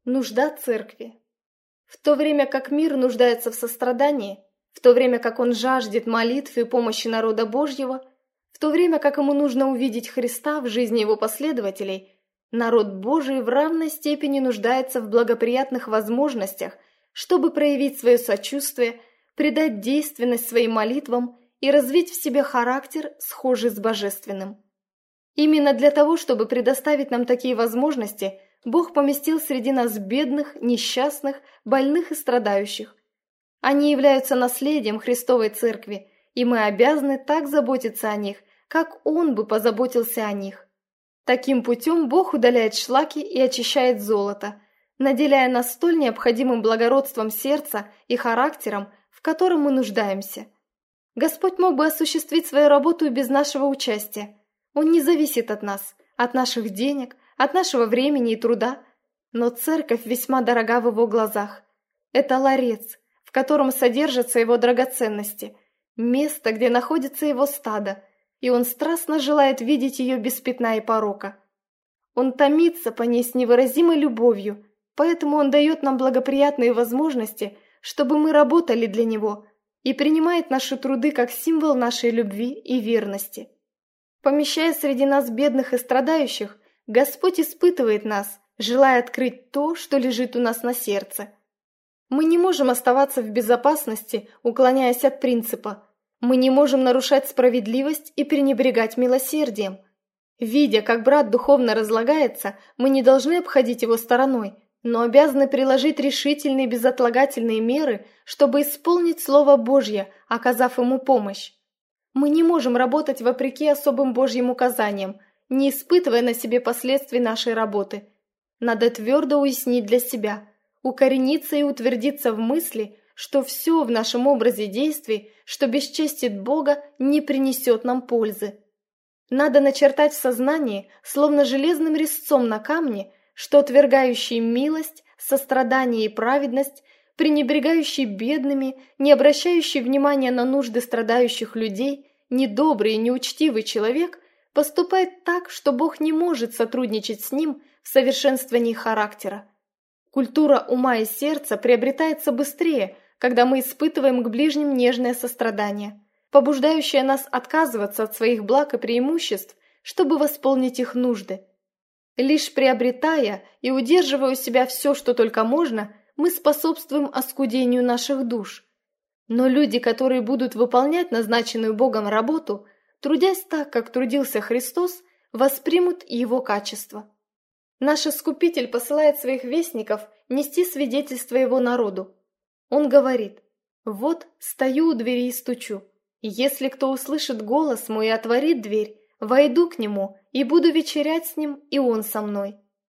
Нужда церкви. В то время как мир нуждается в сострадании, в то время как он жаждет молитв и помощи народа Божьего, в то время как ему нужно увидеть Христа в жизни его последователей, народ Божий в равной степени нуждается в благоприятных возможностях, чтобы проявить свое сочувствие, придать действенность своим молитвам и развить в себе характер, схожий с божественным. Именно для того, чтобы предоставить нам такие возможности, Бог поместил среди нас бедных, несчастных, больных и страдающих. Они являются наследием Христовой Церкви, и мы обязаны так заботиться о них, как Он бы позаботился о них. Таким путем Бог удаляет шлаки и очищает золото, наделяя нас столь необходимым благородством сердца и характером, в котором мы нуждаемся. Господь мог бы осуществить свою работу и без нашего участия. Он не зависит от нас, от наших денег, от нашего времени и труда, но церковь весьма дорога в его глазах. Это ларец, в котором содержатся его драгоценности, место, где находится его стадо, и он страстно желает видеть ее без пятна и порока. Он томится по ней с невыразимой любовью, поэтому он дает нам благоприятные возможности, чтобы мы работали для него, и принимает наши труды как символ нашей любви и верности. Помещая среди нас бедных и страдающих, Господь испытывает нас, желая открыть то, что лежит у нас на сердце. Мы не можем оставаться в безопасности, уклоняясь от принципа. Мы не можем нарушать справедливость и пренебрегать милосердием. Видя, как брат духовно разлагается, мы не должны обходить его стороной, но обязаны приложить решительные безотлагательные меры, чтобы исполнить Слово Божье, оказав ему помощь. Мы не можем работать вопреки особым Божьим указаниям, не испытывая на себе последствий нашей работы. Надо твердо уяснить для себя, укорениться и утвердиться в мысли, что все в нашем образе действий, что бесчестит Бога, не принесет нам пользы. Надо начертать в сознании, словно железным резцом на камне, что отвергающий милость, сострадание и праведность, пренебрегающий бедными, не обращающий внимания на нужды страдающих людей, недобрый и неучтивый человек поступает так, что Бог не может сотрудничать с ним в совершенствовании характера. Культура ума и сердца приобретается быстрее, когда мы испытываем к ближним нежное сострадание, побуждающее нас отказываться от своих благ и преимуществ, чтобы восполнить их нужды. Лишь приобретая и удерживая у себя все, что только можно, мы способствуем оскудению наших душ. Но люди, которые будут выполнять назначенную Богом работу, трудясь так, как трудился Христос, воспримут его качество. Наш Искупитель посылает своих вестников нести свидетельство его народу. Он говорит: «Вот стою у двери и стучу, и если кто услышит голос мой и отворит дверь, войду к нему и буду вечерять с ним, и он со мной».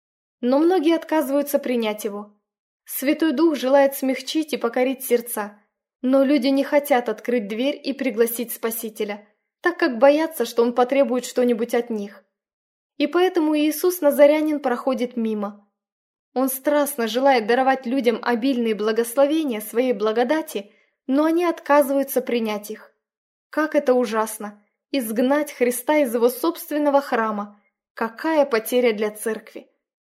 Но многие отказываются принять его. Святой Дух желает смягчить и покорить сердца, но люди не хотят открыть дверь и пригласить Спасителя, так как боятся, что он потребует что-нибудь от них. И поэтому Иисус Назарянин проходит мимо. Он страстно желает даровать людям обильные благословения своей благодати, но они отказываются принять их. Как это ужасно! Изгнать Христа из его собственного храма! Какая потеря для церкви!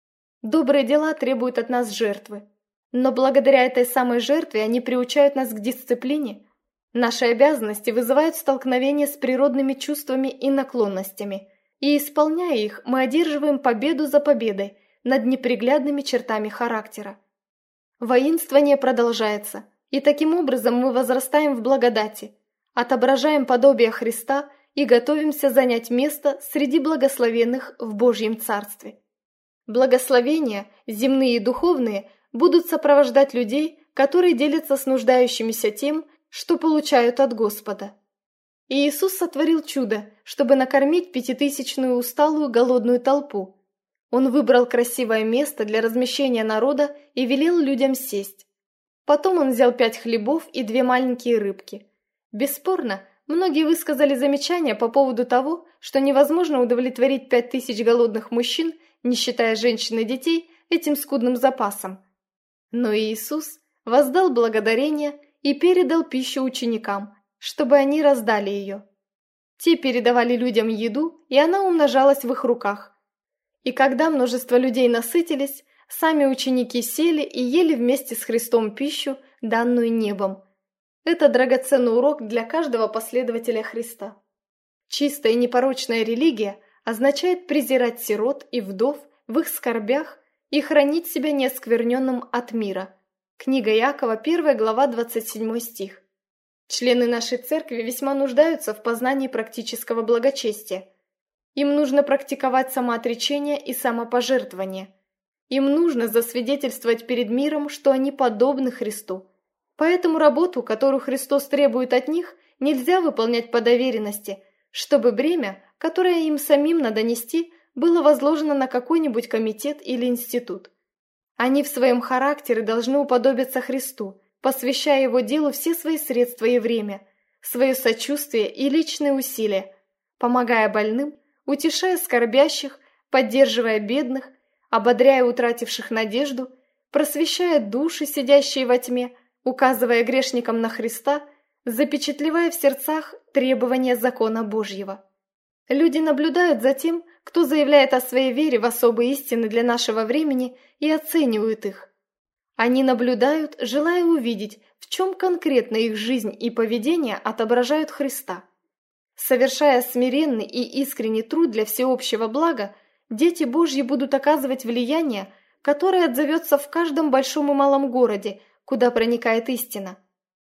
Добрые дела требуют от нас жертвы, но благодаря этой самой жертве они приучают нас к дисциплине. Наши обязанности вызывают столкновение с природными чувствами и наклонностями, и, исполняя их, мы одерживаем победу за победой над неприглядными чертами характера. Воинствование продолжается, и таким образом мы возрастаем в благодати, отображаем подобие Христа и готовимся занять место среди благословенных в Божьем Царстве. Благословения, земные и духовные, будут сопровождать людей, которые делятся с нуждающимися тем, что получают от Господа. И Иисус сотворил чудо, чтобы накормить 5000-ную усталую голодную толпу. Он выбрал красивое место для размещения народа и велел людям сесть. Потом он взял 5 хлебов и 2 маленькие рыбки. Бесспорно, многие высказали замечания по поводу того, что невозможно удовлетворить 5000 голодных мужчин, не считая женщин и детей, этим скудным запасом. Но Иисус воздал благодарение и передал пищу ученикам, чтобы они раздали ее. Те передавали людям еду, и она умножалась в их руках. И когда множество людей насытились, сами ученики сели и ели вместе с Христом пищу, данную небом. Это драгоценный урок для каждого последователя Христа. Чистая и непорочная религия означает презирать сирот и вдов в их скорбях и хранить себя неоскверненным от мира. Книга Иакова, 1 глава, 27 стих. Члены нашей церкви весьма нуждаются в познании практического благочестия. Им нужно практиковать самоотречение и самопожертвование. Им нужно засвидетельствовать перед миром, что они подобны Христу. Поэтому работу, которую Христос требует от них, нельзя выполнять по доверенности, чтобы бремя, которое им самим надо нести, было возложено на какой-нибудь комитет или институт. Они в своем характере должны уподобиться Христу, посвящая Его делу все свои средства и время, свое сочувствие и личные усилия, помогая больным, утешая скорбящих, поддерживая бедных, ободряя утративших надежду, просвещая души, сидящие во тьме, указывая грешникам на Христа, запечатлевая в сердцах требования закона Божьего. Люди наблюдают за тем, кто заявляет о своей вере в особые истины для нашего времени, и оценивают их. Они наблюдают, желая увидеть, в чем конкретно их жизнь и поведение отображают Христа. Совершая смиренный и искренний труд для всеобщего блага, дети Божьи будут оказывать влияние, которое отзовется в каждом большом и малом городе, куда проникает истина.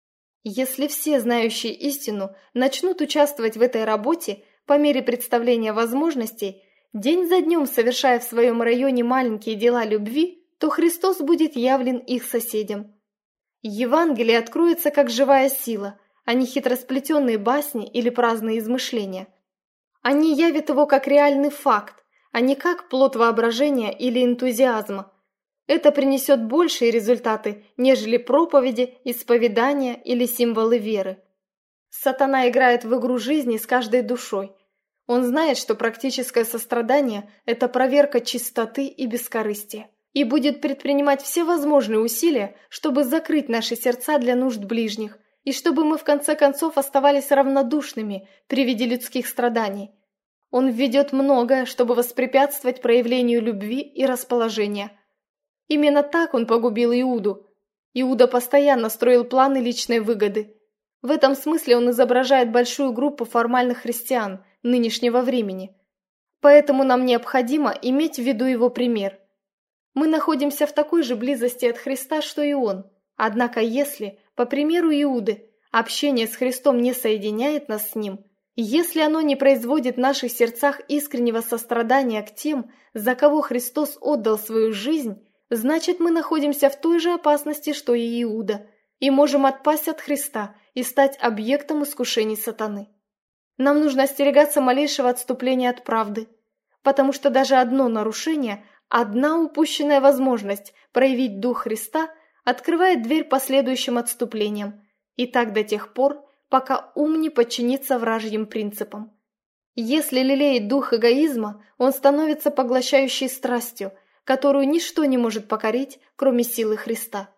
Если все знающие истину начнут участвовать в этой работе по мере представления возможностей, день за днем совершая в своем районе маленькие дела любви, то Христос будет явлен их соседям. Евангелие откроется как живая сила, а не хитросплетенные басни или праздные измышления. Они явят его как реальный факт, а не как плод воображения или энтузиазма. Это принесет большие результаты, нежели проповеди, исповедания или символы веры. Сатана играет в игру жизни с каждой душой. Он знает, что практическое сострадание – это проверка чистоты и бескорыстия, и будет предпринимать все возможные усилия, чтобы закрыть наши сердца для нужд ближних, и чтобы мы в конце концов оставались равнодушными при виде людских страданий. Он введет многое, чтобы воспрепятствовать проявлению любви и расположения. Именно так он погубил Иуду. Иуда постоянно строил планы личной выгоды. В этом смысле он изображает большую группу формальных христиан нынешнего времени. Поэтому нам необходимо иметь в виду его пример. Мы находимся в такой же близости от Христа, что и он. Однако если, по примеру Иуды, общение с Христом не соединяет нас с ним, если оно не производит в наших сердцах искреннего сострадания к тем, за кого Христос отдал свою жизнь, значит, мы находимся в той же опасности, что и Иуда, и можем отпасть от Христа и стать объектом искушений сатаны. Нам нужно остерегаться малейшего отступления от правды, потому что даже одно нарушение, одна упущенная возможность проявить Дух Христа открывает дверь последующим отступлениям, и так до тех пор, пока ум не подчинится вражьим принципам. Если лелеять дух эгоизма, он становится поглощающей страстью, которую ничто не может покорить, кроме силы Христа.